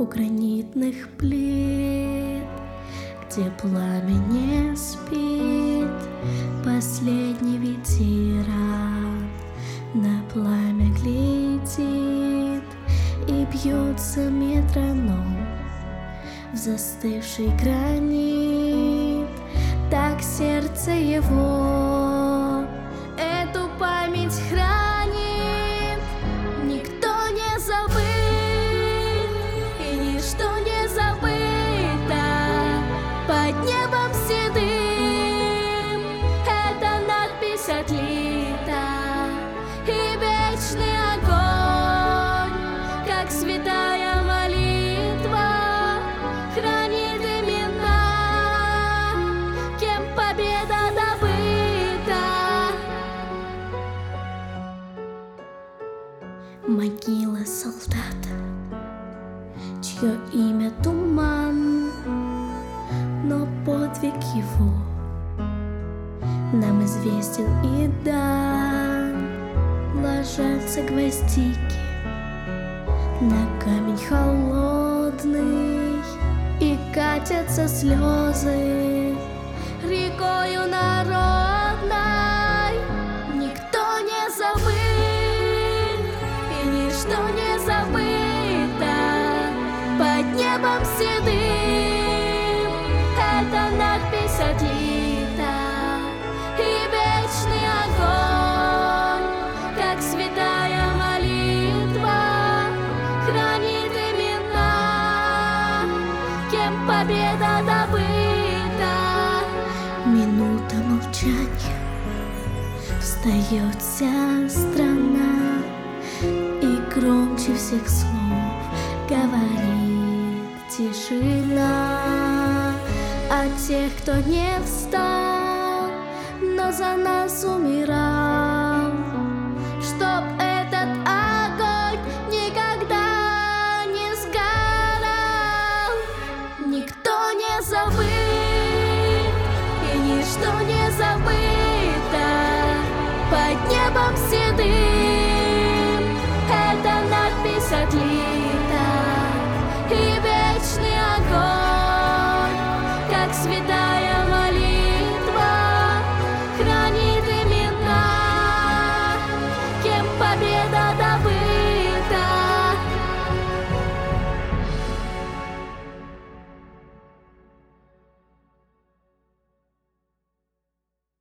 у гранитных плит, где пламя не спит. Последний ветеран на пламя глядит, и бьется метроном в застывший гранит. Так сердце его эту память хранит. Никто не забыт, и ничто не забыто под небом седым. Эта надпись отлита, и вечный огонь, как святая молитва, хранит имена, кем победа добыта. Могила солдата, чье имя туман, но подвиг его нам известен и дан. Ложатся гвоздики на камень холодный, и катятся слезы рекою народной. Никто не забыт, и ничто не забыто под небом седым. Эта надпись отлита, и вечный огонь, как святая молитва, хранит имена, кем победа добыта. Минута молчания, встает вся страна, и громче всех слов говорит тишина. А тех, кто не встал, но за нас умер,